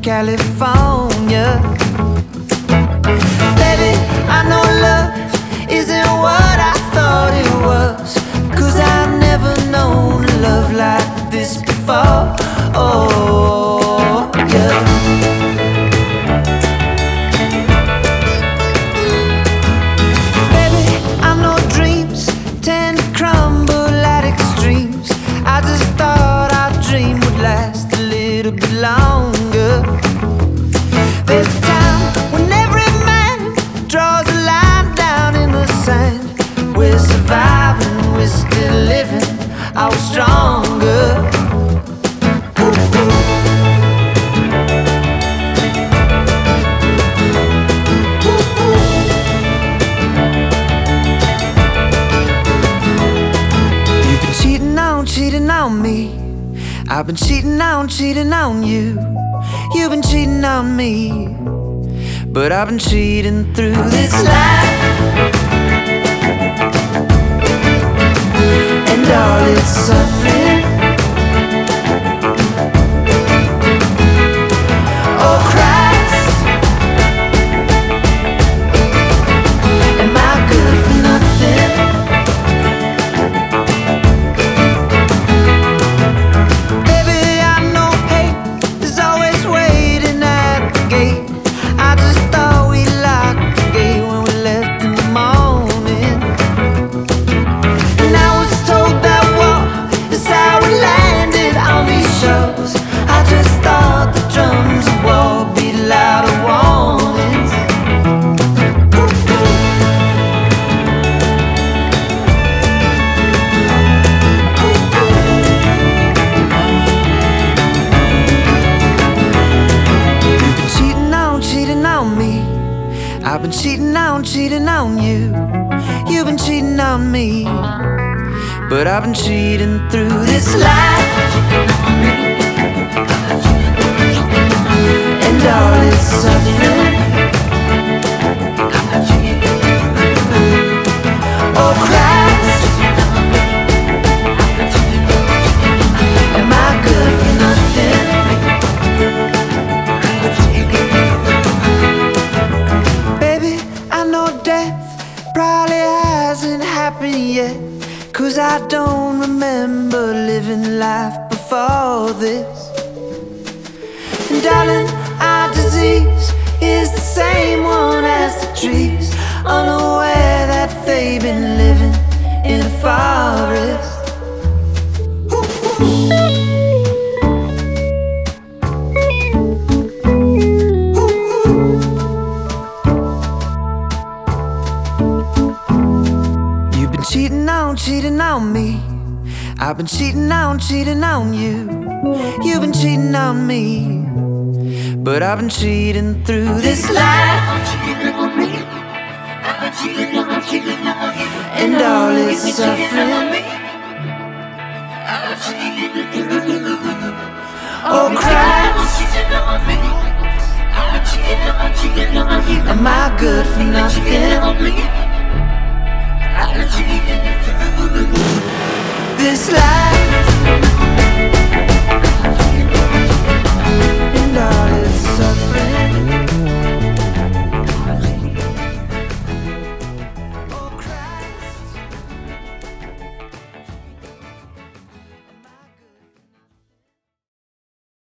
California. Baby, I know love isn't what I thought it was, 'cause I've never known a love like this before. Oh, yeah. Baby, I know dreams tend to crumble at extremes. I just thought our dream would last a little bit longer. There's a time when every man draws a line down in the sand. We're surviving, we're still living, I was stronger. You've been cheating on me. I've been cheating on you. You've been cheating on me, but I've been cheating through this life, and all its suffering. Oh Christ, am I good for nothing? Baby, I know hate is always waiting at the gate. I just thought we locked the gate when we left in the morning, and I was told that war is how we landed on these shores. I just thought the drums of war beat louder warnings. You've been cheating on me. I've been cheating on you. You've been cheating on me, but I've been cheating through this life, and all its suffering. Oh Christ, am I good for nothing? Baby, I know death probably hasn't happened yet, 'cause I don't remember living life before this. And darling, our disease is the same one as the trees, unaware that they've been living in a forest. You've been cheating on me. I've been cheating on you. You've been cheating on me, but I've been cheating through this life, and all its suffering. Oh Christ, am I good for nothing? This life